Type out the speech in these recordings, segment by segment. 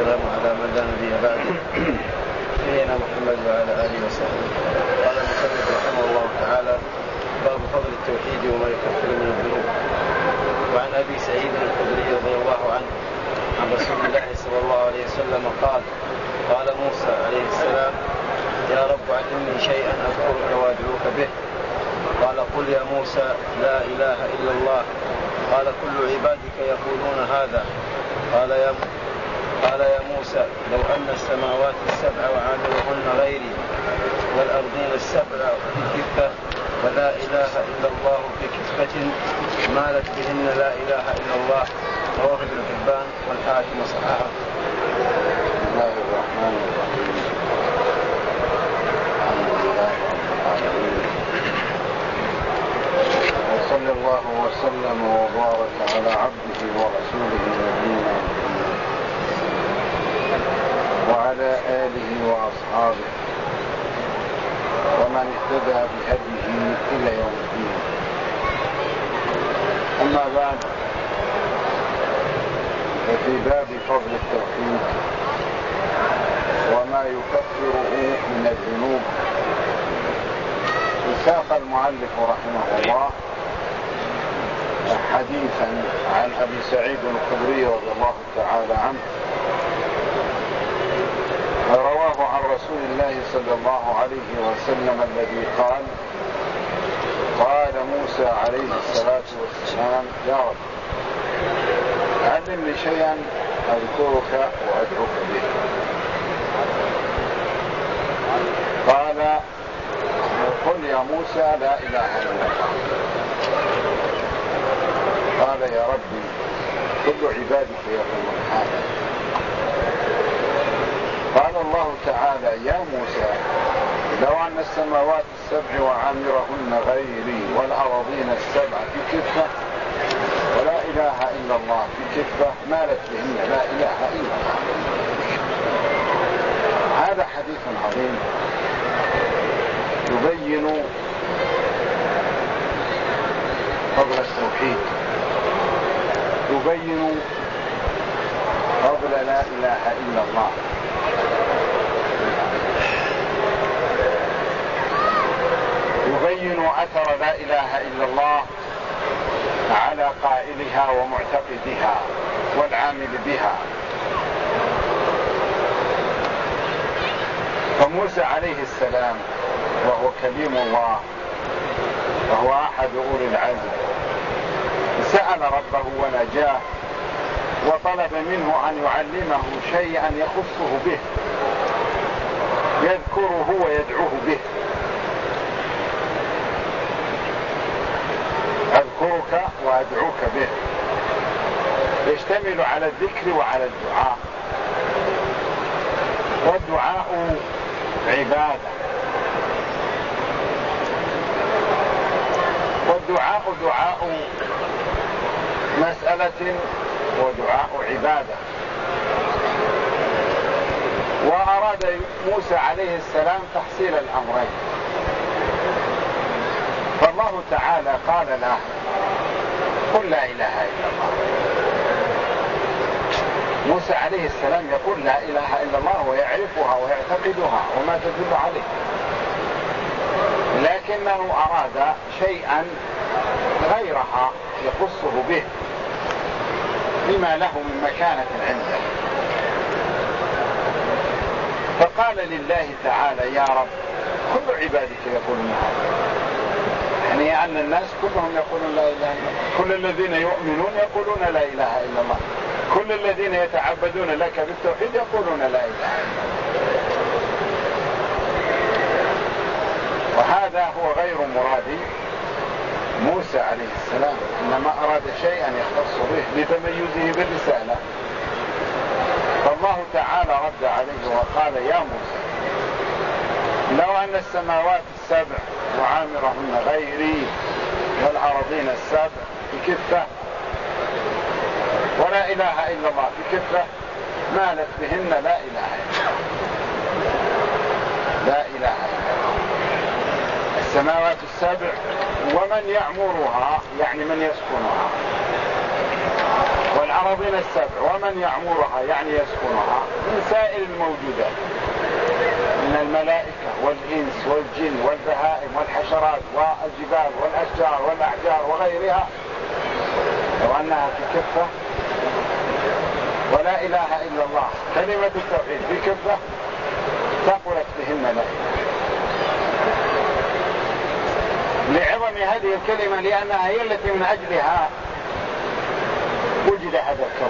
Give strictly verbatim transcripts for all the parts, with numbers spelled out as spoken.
والسلام على من لا نبي بعده نبينا محمد وعلى آله وصحبه. قال المصنف رحمه الله تعالى: باب فضل التوحيد وما يكفر من الذنوب. وعن أبي سعيد الخدري رضي الله عنه عن رسول الله صلى الله عليه وسلم قال: قال موسى عليه السلام: يا رب علمني شيئا أذكرك وأدعوك به. قال: قل يا موسى لا إله إلا الله. قال: كل عبادك يقولون هذا. قال يا قال يا موسى: لو أن السماوات السبع وعامرهن غيري والأرضين السبع في كفة ولا إله إلا الله في كفة مالت بهن لا إله إلا الله. رواه ابن حبان والحاكم صححه. بسم الله الرحمن الرحيم. الحمد لله رب العالمين، وصلى الله وسلم وبارك على عبده ورسوله نبينا محمد وعلى آله وأصحابه ومن اهتدى بهديه إلى يوم الدين. أما بعد، ففي باب فضل التوحيد وما يكفره من الذنوب ساق المؤلف رحمه الله حديثا عن أبي سعيد الخدري رضي الله تعالى عنه رواه عن رسول الله صلى الله عليه وسلم الذي قال: قال موسى عليه الصلاة والسلام: يا رب علمني شيئا أذكرك وأدعوك به. قال: قل يا موسى لا إله إلا الله. قال: يا ربي كل عبادك يقولون هذا. قال الله تعالى: يا موسى لو أن السماوات السبع وعامرهن غيري والأراضين السبع في كفة ولا إله إلا الله في كفة مالت بهن لا إله إلا الله. هذا حديث عظيم يبين فضل التوحيد، يبين فضل لا إله إلا الله، يبين أثر لا إله إلا الله على قائلها ومعتقدها والعامل بها. فموسى عليه السلام وهو كليم الله وهو أحد أولي العزم سأل ربه ونجاه وطلب منه أن يعلمه شيئا يخصه به يذكره ويدعوه به. أذكرك وأدعوك به يشتمل على الذكر وعلى الدعاء، والدعاء عبادة، والدعاء دعاء مسألة ودعاء عبادة. وأراد موسى عليه السلام تحصيل الأمرين، فالله تعالى قال له: قل لا إله إلا الله. موسى عليه السلام يقول لا إله إلا الله ويعرفها ويعتقدها وما تدل عليه، لكنه أراد شيئا غيرها يخصه به بما له من مكانة عنده، فقال لله تعالى: يا رب كل عبادك يقولون هذا. يعني أن الناس كلهم يقولون لا إله إلا الله، كل الذين يؤمنون يقولون لا إله إلا الله، كل الذين يتعبدون لك بالتوحيد يقولون لا إله إلا الله. وهذا هو غير مراد موسى عليه السلام، إنما أراد شيئا يختص به لتميزه بالرسالة. فالله تعالى رد عليه وقال: يا موسى لو أن السماوات السبع وعامرهن غيري والأراضين السبع في كفة ولا إله إلا الله في كفة مالت بهن لا إله إلا الله. لا إله إلا الله. السماوات السبع ومن يعمرها يعني من يسكنها، والأرض الأراضين السبع ومن يعمرها يعني يسكنها من سائر الموجودات من الملائكة والإنس والجن والبهائم والحشرات والجبال والأشجار والأحجار وغيرها، لو أنها في كفة ولا إله إلا الله كلمة التوحيد في كفة ثقلت بهن لا إله، لعظم هذه الكلمة لأنها هي التي من أجلها وجد هذا الكون،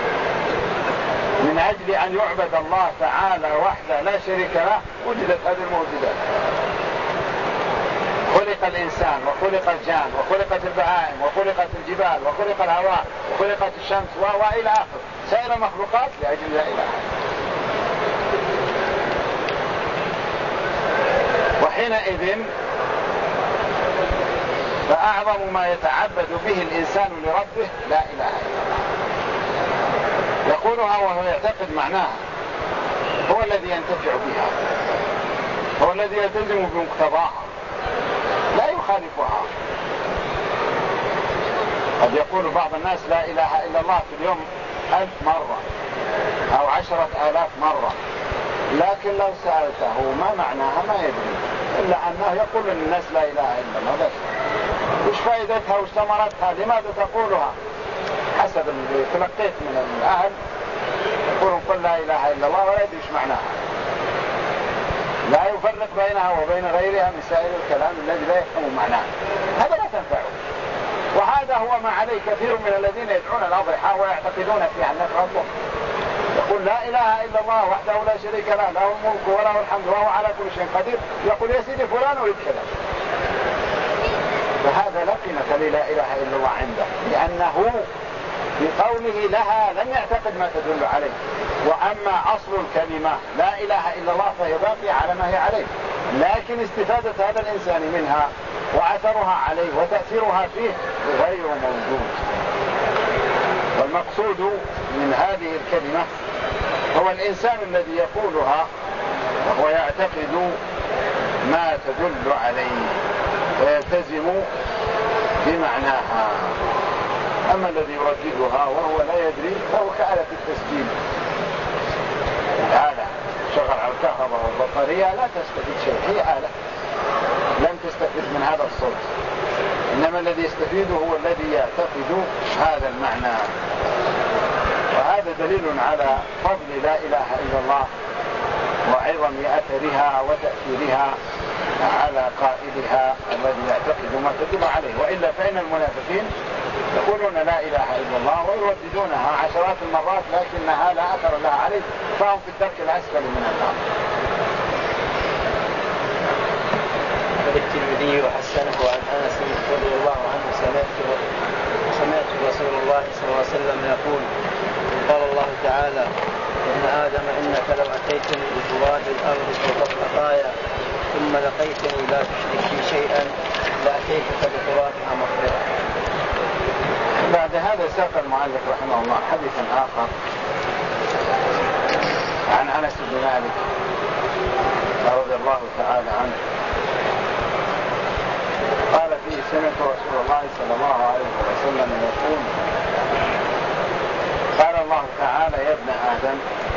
من أجل أن يعبد الله تعالى وحده لا شريك له وجدت هذه الموجودات. خلق الإنسان وخلق الجان وخلقت البهائم وخلقت الجبال وخلق الهواء وخلقت الشمس وإلى آخر سائر المخلوقات لأجل لا إله. وحينئذ فأعظم ما يتعبد به الإنسان لربه لا إله إلا الله، يقولها وهو يعتقد معناها، هو الذي ينتفع بها، هو الذي يلتزم بمقتضاها لا يخالفها. قد يقول بعض الناس لا إله إلا الله في اليوم ألف مرة أو عشرة آلاف مرة، لكن لو سألته ما معناها ما يدري، إلا أنه يقول للناس لا إله إلا الله بس. وش فائدتها وش ثمرتها؟ لماذا تقولها؟ حسب اللي تلقيت من الأهل يقولون قل لا إله إلا الله ولا يدري وش معناها، لا يفرق بينها وبين غيرها من سائر الكلام الذي لا يفهم معناه، هذا لا تنفعه. وهذا هو ما عليه كثير من الذين يدعون الأضرحة ويعتقدون فيها النفع الله، يقول لا إله إلا الله وحده لا شريك له له الملك وله الحمد وهو على كل شيء قدير، يقول يا سيدي فلان أريد كذا، فهذا لا قيمة للا إله إلا الله عنده، لأنه بقوله لها لم يعتقد ما تدل عليه. وأما أصل الكلمة لا إله إلا الله فهي باقية على ما هي عليه، لكن استفادة هذا الإنسان منها وأثرها عليه وتأثيرها فيه غير موجود. والمقصود من هذه الكلمة هو الإنسان الذي يقولها وهو يعتقد ما تدل عليه ويلتزم بمعناها. أما الذي يرددها وهو لا يدري فهو كآلة التسجيل، الآلة شغل على الكهرباء والبطارية لا تستفيد شيء، هي آلة لم تستفيد من هذا الصوت، إنما الذي يستفيده هو الذي يعتقد هذا المعنى. وهذا دليل على فضل لا إله إلا الله وعظم أثرها وتأثيرها على قائلها الذي يعتقد ما تدل عليه. وإلا فإن المنافقين يقولون لا إله إلا الله ويرددونها عشرات المرات لكنها لا أثر لها عليه، فهم في الدرك الأسفل من النار. الترمذي وحسنه عن أنس رضي الله عنه سمعت سمعت رسول الله صلى الله عليه وسلم يقول قال الله تعالى ابن آدم إنك لو أتيتني بتراب الأرض والخطايا ثم لقيتني لا تشرك بي شيئا لأتيتك بترابها مغفرة. بعد هذا ساق المؤلف رحمه الله حديثا آخر عن أنس بن مالك رضي الله تعالى عنه قال فيه سمعت رسول الله صلى الله عليه وسلم يقول قال الله تعالى يا ابن آدم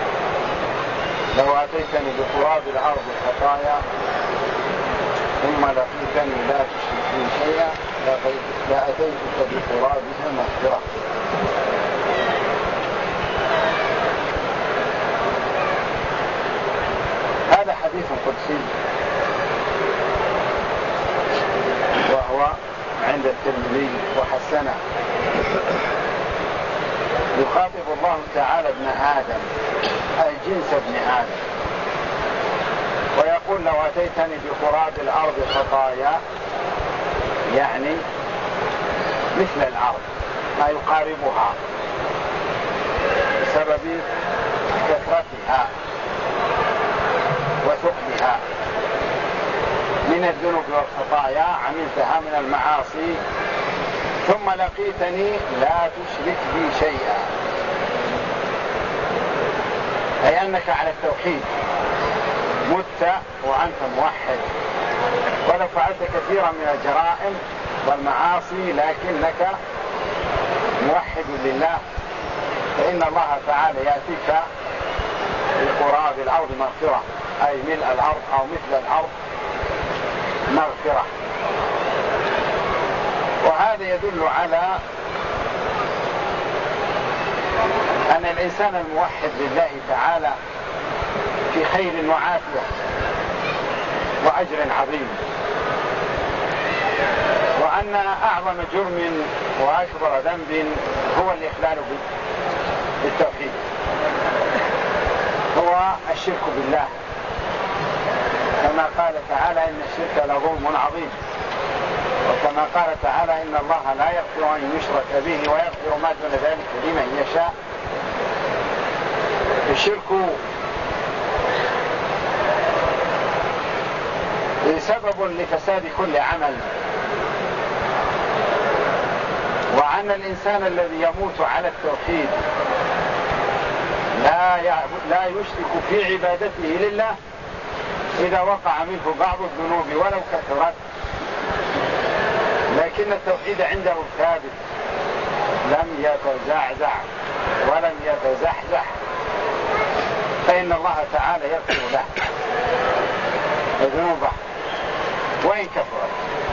لو أتيتني بتراب الأرض خطايا ثم لقيتني لا تشرك بي شيئا لأتيتك بترابها مغفرة. هذا حديث قدسي وهو عند الترمذي وحسنه. يخاطب الله تعالى ابن آدم أي جنس ابن آدم ويقول لو أتيتني بقراب الأرض خطايا يعني مثل الأرض ما يقاربها بسبب كثرتها وثقلها من الذنوب والخطايا عملتها من المعاصي ثم لقيتني لا تشرك بي شيئا، أي أنك على التوحيد مت وأنت موحد، ولو فعلت كثيرا من الجرائم والمعاصي لكنك موحد لله فإن الله تعالى يأتيك بقراب الأرض مغفرة، أي ملء الأرض أو مثل الأرض مغفرة. وهذا يدل على أن الإنسان الموحد لله تعالى في خير وعافية وأجر عظيم، وأن أعظم جرم وأكبر ذنب هو الإخلال بالتوحيد، هو الشرك بالله، كما قال تعالى إن الشرك لظلم عظيم، وكما قال تعالى إن الله لا يغفر أن يشرك به ويغفر ما دون ذلك لمن يشاء. الشرك سبب لفساد كل عمل، وأن الإنسان الذي يموت على التوحيد لا لا يشرك في عبادته لله إذا وقع منه بعض الذنوب ولو كثرت، لكن التوحيد عنده ثابت لم يتزعزع ولم يتزحزح، فإن الله تعالى يغفر له ذنوبه وإن كثرت.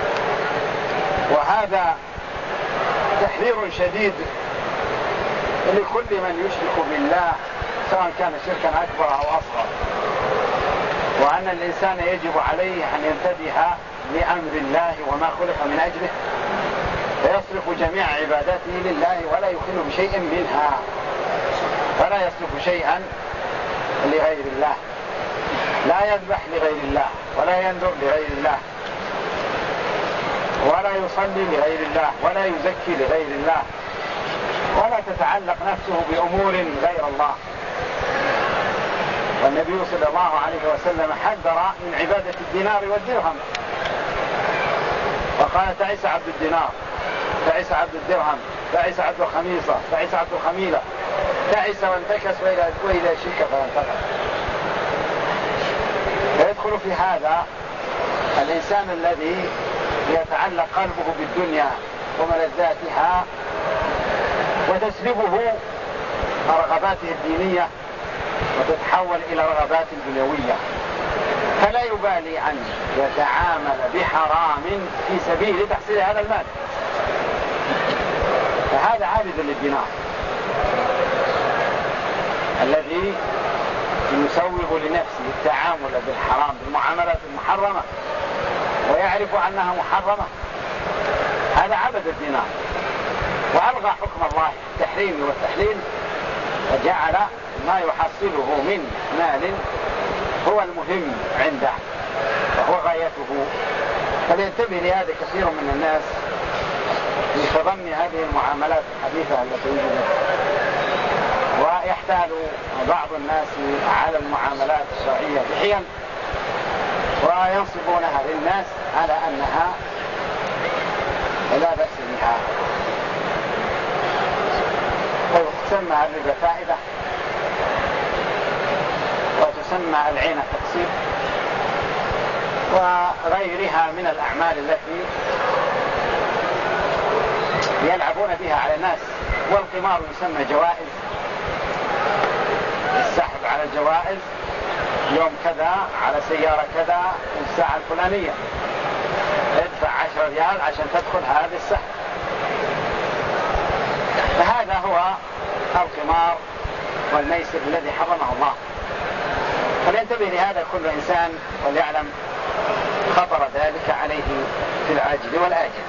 وهذا تحذير شديد لكل من يشرك بالله سواء كان شركا أكبر أو أصغر، وأن الإنسان يجب عليه أن ينتبه لأمر الله وما خلق من أجله، فيصرف جميع عباداته لله ولا يخل بشيء منها، فلا يصرف شيئا لغير الله، لا يذبح لغير الله ولا ينذر لغير الله ولا يصلي لغير الله ولا يزكي لغير الله، ولا تتعلق نفسه بأمور غير الله. والنبي صلى الله عليه وسلم حذر من عبادة الدينار والدرهم، وقال تعس عبد الدينار، تعس عبد الدرهم، تعس عبد الخميصة، تعس عبد الخميلة، تعس وانتكس وإلى شرك فانتقل. فيدخل في هذا الإنسان الذي يتعلق قلبه بالدنيا وملذاتها وتسلبه رغباته الدينية وتتحول إلى رغبات دنيوية، فلا يبالي أن يتعامل بحرام في سبيل تحصيل هذا المال، فهذا عابد للدينار الذي يسوغ لنفسه التعامل بالحرام بالمعاملات المحرمة ويعرف أنها محرمة، هذا عبد الدينار وألغى حكم الله التحريم والتحليل وجعل ما يحصله من مال هو المهم عنده وهو غايته. فلينتبه لهذا كثير من الناس في تضمن هذه المعاملات الحديثة التي وجدت، ويحتال بعض الناس على المعاملات الشرعية بحيل وينصبونها للناس على أنها لا بأس بها، وتسمى الربا فائدة وتسمى العين تقسيط وغيرها من الأعمال التي يلعبون بها على الناس. والقمار يسمى جوائز، السحب على الجوائز يوم كذا على سيارة كذا الساعة الفلانية، ادفع عشرة ريال عشان تدخل هذا السحب، فهذا هو القمار والميسر الذي حرمه الله. فلينتبه لهذا كل إنسان وليعلم خطر ذلك عليه في العاجل والآجل.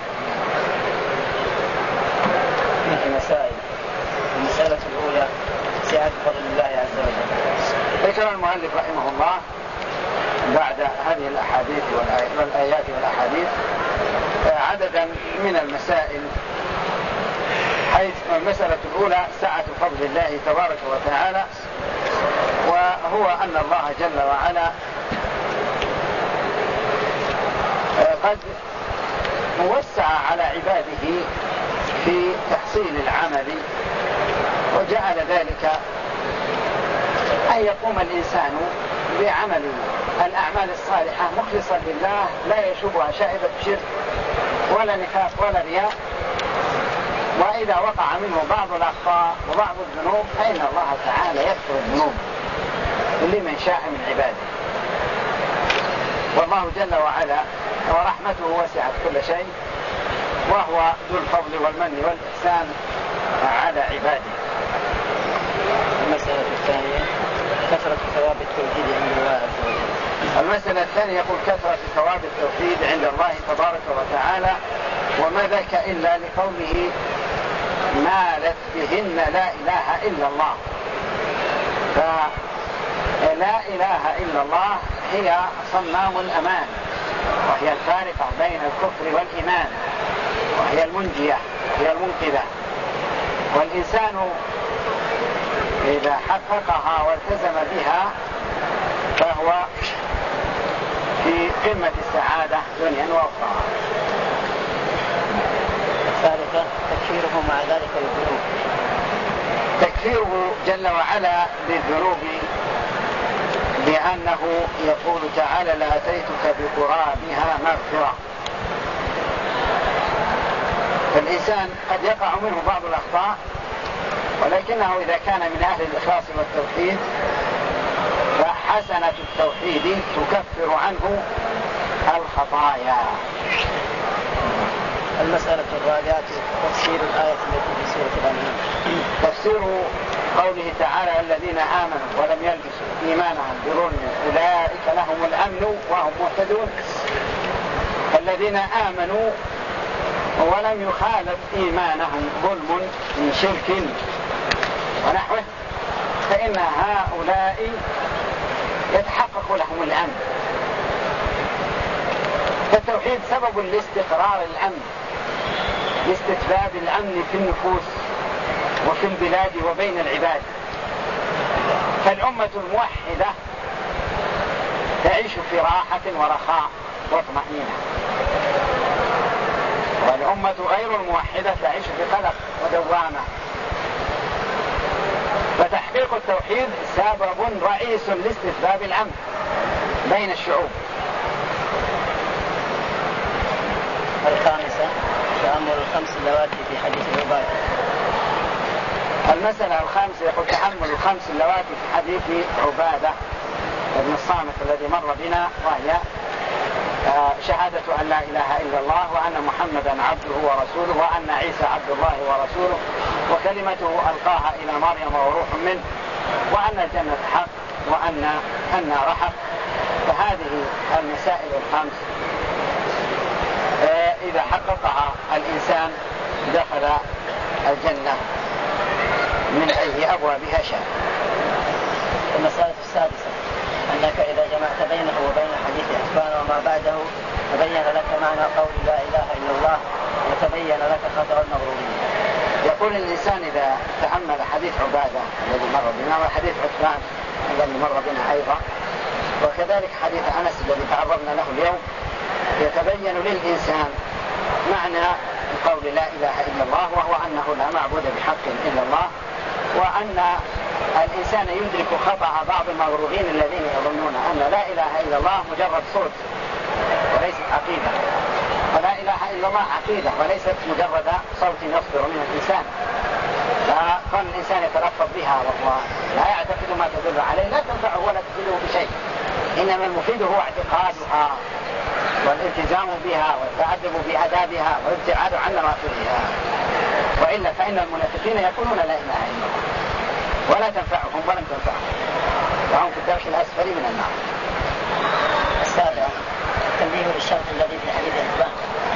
فيه مسائل. المسألة الأولى سعة فضل الله عز وجل. ذكر المؤلف رحمه الله بعد هذه الأحاديث والآيات والأحاديث عددا من المسائل، حيث المسألة الأولى سعة فضل الله تبارك وتعالى، وهو أن الله جل وعلا قد وسع على عباده في تحصيل العمل، وجعل ذلك أن يقوم الإنسان بعمل الأعمال الصالحة مخلصا لله لا يشوبها شائبة شرك ولا نفاق ولا رياء، وإذا وقع منه بعض الأخطاء وبعض الذنوب فإن الله تعالى يغفر الذنوب لمن شاء من عباده. والله جل وعلا ورحمته وسعت كل شيء، وهو ذو الفضل والمن والإحسان على عباده. المسألة الثانية كثرة ثواب التوحيد عند الله عز وجل. المسألة الثانية يقول كثرة ثواب التوحيد عند الله تبارك وتعالى، وما ذاك إلا لقوله مالت بهن لا إله إلا الله. فلا إله إلا الله هي صمام الأمان، وهي الفارقة بين الكفر والإيمان، وهي المنجية، هي المنقذة. والإنسان إذا حققها والتزم بها فهو في قمة السعادة دنيا وأخرى. الثالثة تكفيره مع ذلك للذنوب. تكفيره جل وعلا للذنوب بأنه يقول تعالى لأتيتك بقرابها مغفرة. فالإنسان قد يقع منه بعض الأخطاء، ولكنه إذا كان من أهل الإخلاص والتوحيد فحسنة التوحيد تكفر عنه الخطايا. المسألة الرابعة تفسير الآية التي في سورة الأنعام. تفسير قوله تعالى الذين آمنوا ولم يلبسوا إيمانهم بظلم أولئك لهم الأمن وهم مهتدون. الذين آمنوا ولم يخالف إيمانهم ظلم من شرك ونحوه فإن هؤلاء يتحقق لهم الأمن. فالتوحيد سبب لاستقرار الأمن، لاستتباب الأمن في النفوس وفي البلاد وبين العباد. فالأمة الموحدة تعيش في راحة ورخاء واطمئنينة، والأمة غير الموحدة تعيش في قلق ودوامة. فتحقيق التوحيد سبب رئيس لاستتباب الأمن بين الشعوب. الخامسة تأمل الخمس اللواتي في حديث عبادة. المسألة الخامسة يقول تحمل الخمس اللواتي في حديث عبادة ابن الصامت الذي مر بنا، وهي شهادة أن لا إله إلا الله وأن محمدا عبده ورسوله وأن عيسى عبد الله ورسوله وكلمته ألقاها إلى مريم وروح منه وأن الجنة حق وأن النار حق. فهذه المسائل الخمس إذا حققها الإنسان دخل الجنة من أي أبوابها شاء. المسألة السادسة أنك إذا جمعت بينه وبين حديث عثمان وما بعده تبين لك معنى قول لا إله إلا الله وتبين لك خطر المغرورين. يقول الإنسان إذا تأمل حديث عبادة الذي مر بنا وحديث عثمان الذي مر بنا أيضا وكذلك حديث أنس الذي تعرضنا له اليوم، يتبين للإنسان معنى قول لا إله إلا الله، وهو أنه لا معبود بحق إلا الله، وأن الإنسان يدرك خطأ بعض المغرورين الذين يظنون أن لا إله إلا الله مجرد صوت وليست عقيدة، ولا إله إلا الله عقيدة وليست مجرد صوت يصدر من الإنسان. فكون الإنسان يتلفظ بها وهو لا يعتقد ما تدل عليه لا تنفعه ولا تفيده بشيء، إنما المفيد هو اعتقادها والالتزام بها والتأدب بآدابها والابتعاد عن نواقضها. وإلا فإن المنافقين يقولون لا إله إلا الله ولا تنفعهم ولم تنفعهم وهم في الدرك الأسفل من النار. السابع التنبيه للشرط الذي في حديث عثمان.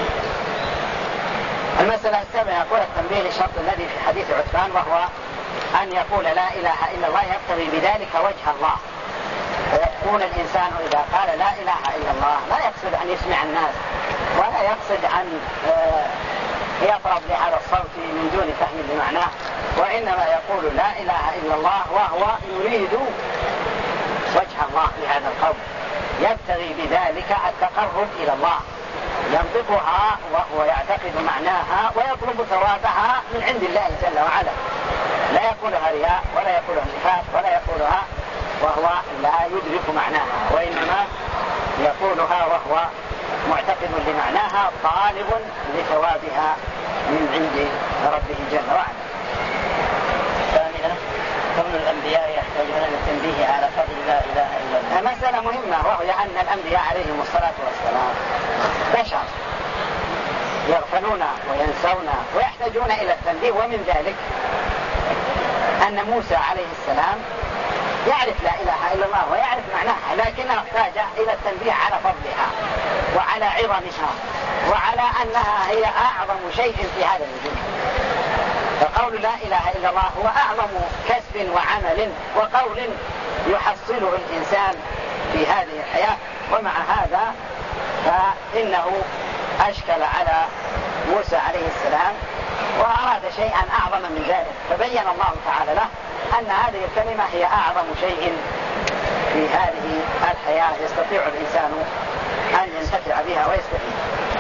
المسألة السابعة يقول التنبيه للشرط الذي في حديث عثمان، وهو أن يقول لا إله إلا الله يقتضي بذلك وجه الله. فيكون الإنسان إذا قال لا إله إلا الله لا يقصد أن يسمع الناس ولا يقصد أن يطرب لهذا الصوت من دون فهم لمعناه، وإنما يقول لا إله إلا الله وهو يريد وجه الله بهذا القول، يبتغي بذلك التقرب إلى الله، ينطقها وهو يعتقد معناها ويطلب ثوابها من عند الله جل وعلا. لا يقولها رياء ولا يقولها نفاق ولا يقولها وهو لا يدرك معناها، وإنما يقولها وهو معتقد لمعناها طالب لثوابها من عند ربه جل وعلا. ثامنا كون الأنبياء يحتاجون للتنبيه على فضل لا إله إلا الله. مسألة مهمة، وهي أن الأنبياء عليهم الصلاة والسلام بشر يغفلون وينسون ويحتاجون إلى التنبيه. ومن ذلك أن موسى عليه السلام يعرف لا إله إلا الله ويعرف معناها، لكنه احتاج إلى التنبيه على فضلها وعلى عظمها وعلى أنها هي أعظم شيء في هذا الوجود. فقول لا إله إلا الله هو أعظم كسب وعمل وقول يحصله الإنسان في هذه الحياة. ومع هذا فإنه أشكل على موسى عليه السلام وأراد شيئا أعظم من ذلك، فبين الله تعالى له أن هذه الكلمة هي أعظم شيء في هذه الحياة يستطيع الإنسان أن ينتفع بها ويستفيد.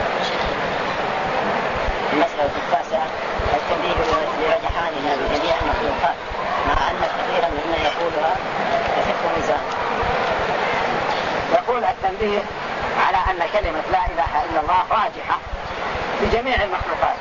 المسألة التاسعة التنبيه لرجحانها بجميع المخلوقات، مع أن كثيرا ممن يقولها يخف ميزانه. يقول التنبيه على أن كلمة لا إله إلا الله راجحة بجميع المخلوقات،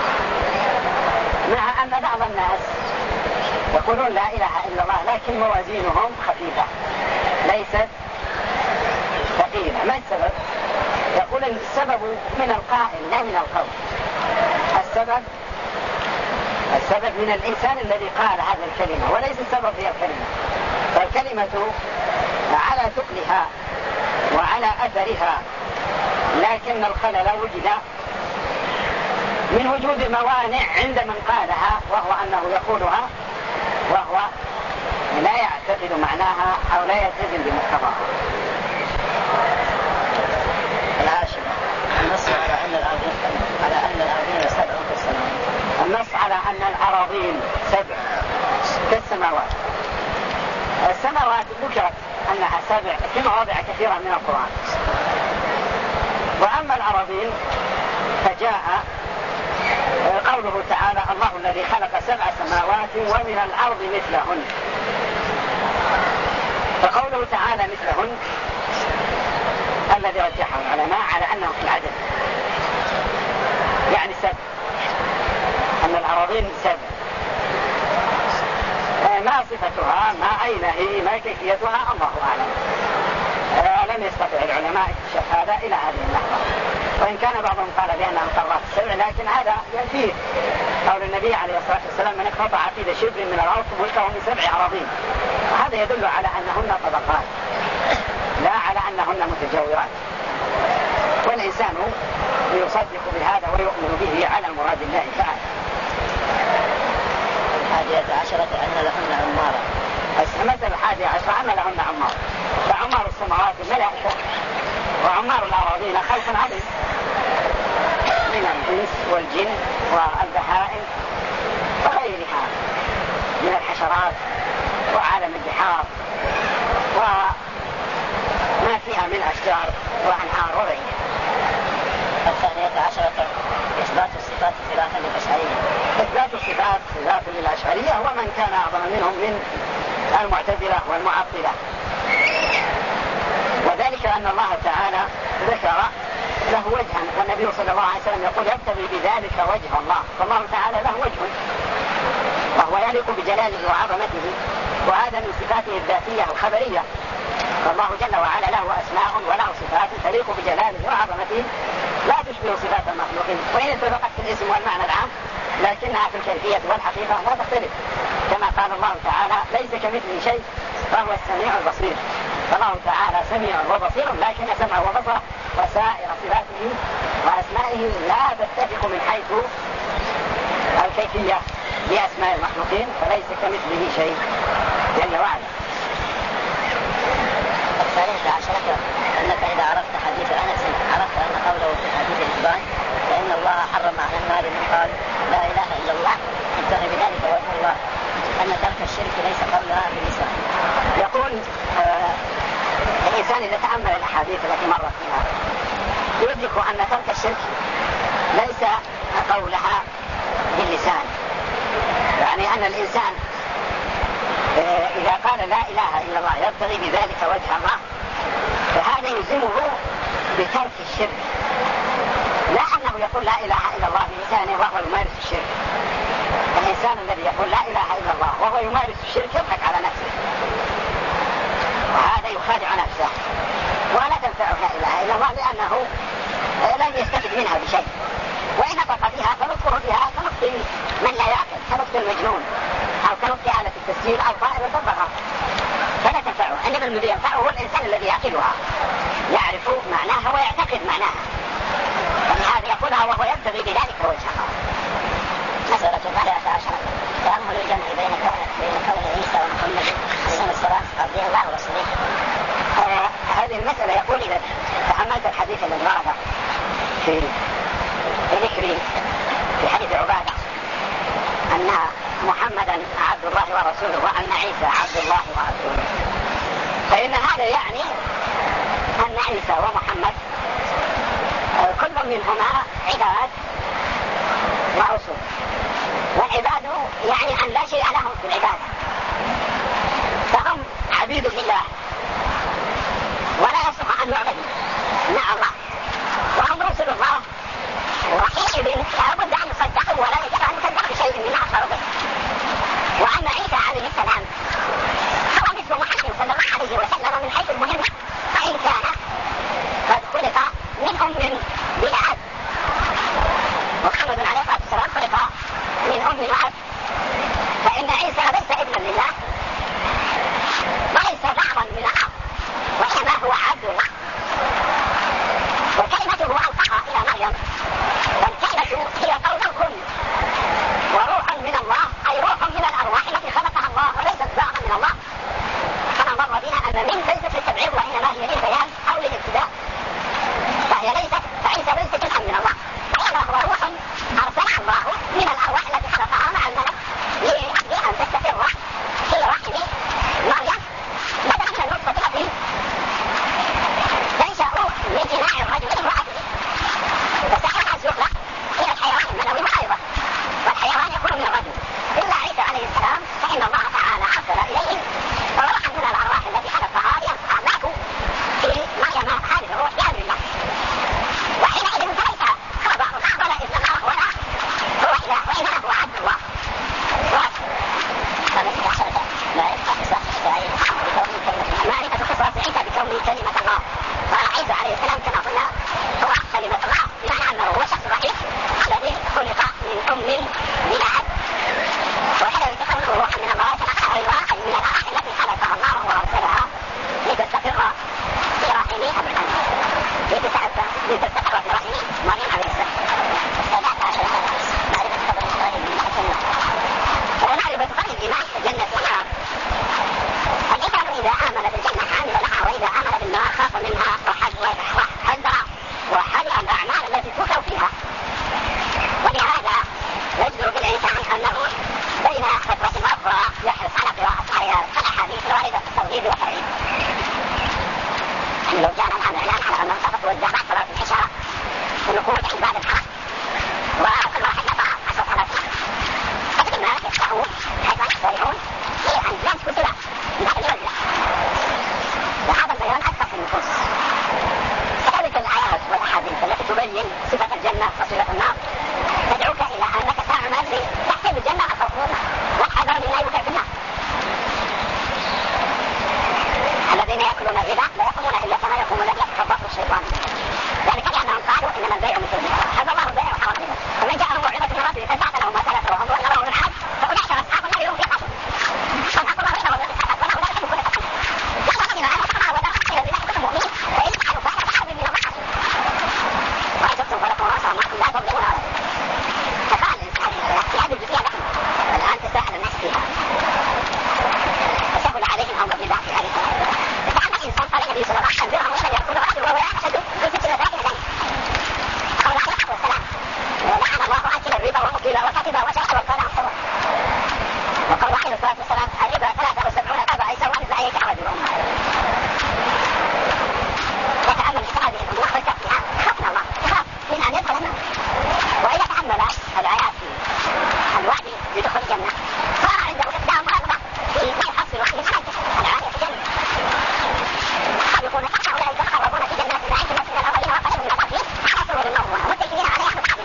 مع أن بعض الناس يقولون لا إله إلا الله لكن موازينهم خفيفة ليست ثقيلة. ما السبب؟ يقول السبب من القائل لا من القول. السبب السبب من الإنسان الذي قال هذه الكلمة، وليس السبب هي الكلمة. فالكلمة على ثقلها وعلى أثرها، لكن الخلل وجد من وجود موانع عند من قالها، وهو أنه يقولها وهو لا يعتقد معناها أو لا يلتزم بمقتضاها. العاشرة النص على أن الأرضين على أن الأرضين سبع في السماوات. النص على أن الأراضين سبع كالسماوات. السماوات ذكرت أنها سبع في مواضع كثيرة من القرآن. وأما الأراضين فجاء قوله تعالى الله الذي خلق سبع سماوات ومن الأرض مثلهن. فقوله تعالى مثلهن الذي رجحه العلماء على أنه في العدد، يعني سبع، أن الأراضين سبع. ما صفتها، ما أين هي، ما كيفيتها، الله أعلم. لم يستطع العلماء اكتشاف هذا إلى هذه اللحظة، وإن كان بعضهم قال بأنها قارات السبع، لكن هذا يفيه قول النبي عليه الصلاة والسلام من اقتطع في شبر من الأرض ملكه من سبع أراضين. وهذا يدل على أنهن طبقات لا على أنهن متجاورات، والإنسان يصدق بهذا ويؤمن به على مراد الله تعالى. الحادية عشرة أن لهن عمارة. المثل الحادي عشر أن لهن عمار. فعمار السماوات الملائكة، وعمار الأراضين خلق عدد من الإنس والجن والبهائم وغيرها من الحشرات وعالم البحار وما فيها من أشجار وأنهار وغيرها. الثانية عشرة إثبات الصفات خلافا للأشعرية. إثبات الصفات خلافا للأشعرية ومن كان أعظم منهم من المعتزلة والمعطلة، وذلك أن الله تعالى ذكر له وجها، والنبي صلى الله عليه وسلم يقول يبتغي بذلك وجه الله، فالله تعالى له وجه وهو يليق بجلاله وعظمته، وهذا من صفاته الذاتية الخبرية. فالله جل وعلا له أسماء وله صفات تليق بجلاله وعظمته لا تشبه صفات المخلوقين، وإن اتفقت في الاسم والمعنى العام لكنها في الكيفية والحقيقة لا تختلف، كما قال الله تعالى ليس كمثله شيء وهو السميع البصير. فالله تعالى سميع وبصير، لكن سمع وبصر وسائر صفاته وأسمائه لا تتفق من حيث الكيفية بأسماء المخلوقين، فليس كمثله شيء جل وعلا. الثالثة عشرة أنك إذا عرفت حديث أنس عرفت أن قوله في حديث الإتبان فإن الله حرم على النار من قال لا إله إلا الله يبتغي بذلك وجه الله، أن ترك الشرك ليس قولها باللسان. يقول آه الإنسان إذا تأمل الأحاديث التي مرت فيها يدرك أن ترك الشرك ليس قولها باللسان، يعني أن الإنسان آه إذا قال لا إله إلا الله يبتغي بذلك وجه الله فهذا يلزمه بترك الشرك، لا أنه يقول لا إله إلا الله بلسانه وهو يمارس الشرك. الإنسان الذي يقول لا إله إلا الله وهو يمارس الشرك يضحك على نفسه، وهذا يخادع نفسه، ولا تنفعه لا إله إلا الله لأنه لن يستفد منها بشيء، وإن نطق بها فنطقه بها كنطق من لا يعقل، كنطق المجنون أو كنطق آلة التسجيل أو طائر الببغاء، فلا تنفعه. إنما الذي ينفعه هو الإنسان الذي يعقلها، يعرف معناها ويعتقد معناها، فلهذا يقولها وهو يبتغي بذلك وجهها. مسألة الرابعة عشرة تأمل الجمع بين كون بين كون عيسى ومحمد عليه السلام رضي الله ورسوله. آه هذه المسألة يقول إذا تأملت الحديث الذي ورد في ذكر في حديث عبادة أن محمدا عبد الله ورسوله وأن عيسى عبد الله ورسوله، فإن هذا يعني أن عيسى ومحمد كل منهما عباد ورسول، والعباد يعني أن لا شيء لهم في العبادة، فهم عبيد لله ولا يصح أن يعبدوا مع الله، وهم رسل الله، وحينئذ لابد أن يصدقوا ولا يجب أن يصدقوا بشيء مما أخبروا به. وأما عيسى عليه السلام هو مثل محمد صلى الله عليه وسلم من حيث المهم، فإن كان قد خلق من أم بلاد، محمد عليه الصلاة والسلام خلق من أم وأب، فإن عيسى ليس ابنا لله وليس بعضا من الأرض، وإنما هو عبد الله، وكلمته ألقاها إلى مريم، والكلمة هي قول الكل، وروح من الله أي روح من الأرواح التي خلقها الله وليست بعضا من الله، كما مر بنا أن من ليست للتبعيض وإنما هي للبيان أو للابتداء، فهي ليست فعيسى ليس جزءا من الله، وإنما هو روح أرسلها الله من الأرواح التي خلقها مع الملك لأن تستقر في رحم مريم بدلا من النطفة التي تنشأ من إناء الرجل امرأته، فسحرها الزهرة هي الحيوان المنوي أيضا، والحيوان يكون من الرجل، إلا عيسى عليه السلام فإن الله تعالى أرسل إليه روحا من الأرواح التي خلقها ينفع له في مريم هذه الروح بأمر الله، وحينئذ فليس خبر ولا إذن الله ولا هو إله، وإنما هو عبد الله ورسوله. معرفة خصوص عيسى بكونه كلمة الله، وعيسى عليه السلام كما قلنا هو كلمة الله، بمعنى أنه هو شخص وحيد الذي خلق من أم بلا أب، وهذا يتكون روحا من الله خلقها أيضا من الأرواح التي خلقها الله وأرسلها لتستقر في رحم أبدا لتستقر في رحم مريم عليه السلام. السابعة عشرة معرفة قدر إسرائيل من الجنة. ومعرفة قدر الإيمان الجنة والنار. الإنسان إذا آمن بالجنة عمل لها، وإذا آمن بالنار خاف منها وحذر وحذر الأعمال التي توقع فيها. ولهذا يجدر بالإنسان أنه بين فترة وأخرى يحرص على قراءة الأحاديث الواردة في التوحيد والتوحيد. لو جاء الآن إعلان على أن انصرف والجماعة صلاة العشاء ونقود عباد الحق وكل واحد يضع عشر صلاة، فقد الناس يفتحون حيث يحترعون لأن لا تكون سلاح بعد الوزلة، وهذا البيان أكثر في النفوس. كذلك الآيات والأحاديث التي تبين صفة الجنة وصفة النار تدعوك إلى أنك تعمل لتحسين الجنة والحذر من لا يوقع في النار. الذين يأكلون الربا لا يقومون إلا كما يقوم الذي يتخبطه الشيطان، ذلك لأنهم قالوا إنما البيع مثل الربا، هذا الله البيع وحرم الربا، فمن جاءه موعظة من ربه فانتهى له ما سلف وهم يرون الحج فأولئك أصحاب النار هم فيها خالدون. فاتقوا الله وإنه الذي سحق وله ذلك من كل تقوى. يا الذين آمنوا اتقوا الله وذروا ما بقي من كل مؤمن فإن فعلوا فاحشة فحرموا من الله عصوا. وإن تبتم فلكم رؤوس أموالكم لا تظلمون ولا تظلمون. فقال الإنسان في هذه الجزئية لكم الآن تساهل الناس فيها فسهل عليهم أمر بالله في هذه الصلاة. الإنسان قال النبي صلى الله عليه وسلم أنبرهم ومن يأكل رأسه وهو يحشد في ستر ذات الجنة. قال عليه الصلاة والسلام لعن الله أكل الربا ومكل وكتب وشهد وقال عصوا. وقال عليه الصلاة والسلام الربا ثلاثة وسبعون بابا أيسر ومثل أن يتعود الأمة. يتأمل في هذه الأمور ويتق فيها خفنا الله يخاف من أن يدخل النار. وإذا تأمل الآيات في الوعد بدخول الجنة صار عنده إقدام رغبة في ما يحصل وحده العالية في الجنة. يقولون حتى أولئك يتقربون في جنات النعيم مثل الأولين وقليل من الآخرين على سرر الموضوعة متكئين عليها متقابلين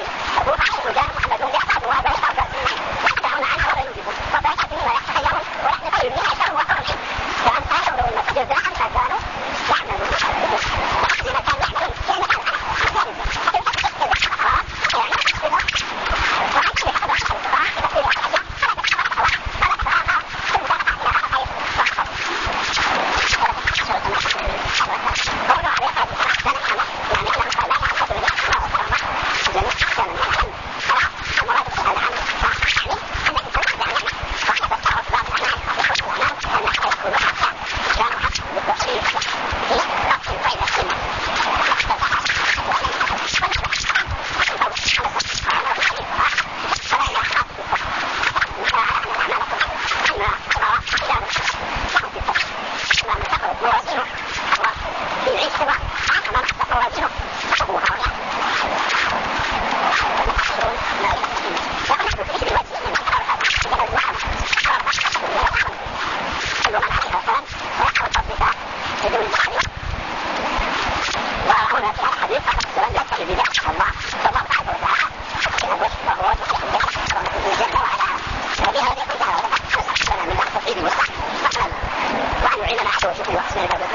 عبادته وحسن عبادته